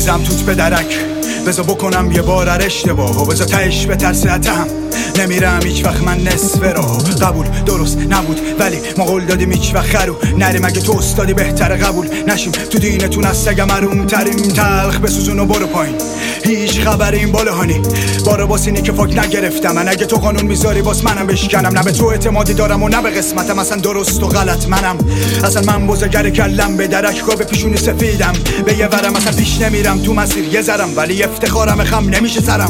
بریزم توت به درک، بذار بکنم یه بار اشتباه و بذار تهش به ترسیتم نمیرم هیچ وقت من نصف راه. قبول درست نبود ولی ما قول دادیم هیچ وقت خرو نریم، اگه تو استادی بهتره قبول نشیم، تو دینتون از سگ مرون تریم، تلخ بسوزون و برو پایین، هیچ خبری این بالهانی بارا باس اینی که فاک نگرفتم من، اگه تو قانون میذاری باس منم بشکنم، نه به تو اعتمادی دارم و نه به قسمتم، اصلا درست و غلط منم، اصلا من بزرگر کلم به درک گاه به پیشونی سفیدم، به یه ورم اصلا پیش نمیرم تو مسیر یه ذرم، ولی افتخارم خم نمیشه سرم.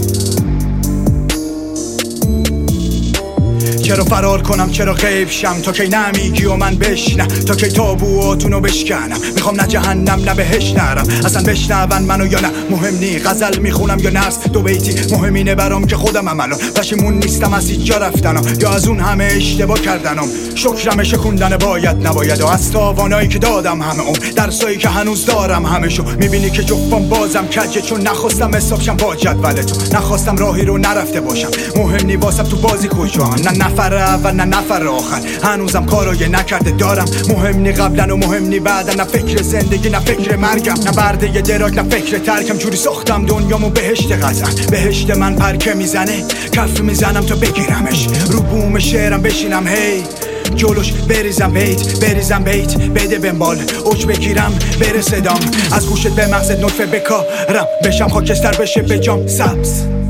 چرا فرار کنم چرا غیب شم، تا کی نمیگی و من بشنم، تا کی تابوهاتونو بشکنم، میخوام نه جهنم نه بهش نرم، اصلا بشنون منو یا نه مهم نی، غزل میخونم یا نرس دو بیتی، مهم اینه برام که خودم الان پشیمون نیستم از هیچ جا رفتنم یا از اون همه اشتباه کردنم، شکرم شکوندن باید نباید و از تاوانایی که دادم همه اون درسایی که هنوز دارم همشو، میبینی که جفام بازم کجه، چون نخواستم حساب شم با جدول تو، نخواستم راهی رو نرفته باشم، مهم نی واسم تو بازی کجا، نه نفر اول نه نفر آخر، هنوزم کارای نکرده دارم، مهم نی قبلا و مهم نی بعدا، نه فکر زندگی نه فکر مرگم، نه برده یه دراک نه فکر ترکم، جوری ساختم دنیامو بهشت قطعا، بهشت من پرکه میزنه کف میزنم تا بگیرمش، رو بوم شعرم بشینم هی جلوش بریزم بیت بده بمبال اوج بگیرم برسدم، از گوشت به مغزت نطفه بکارم، بشم خاکستر بشه به جام سبز.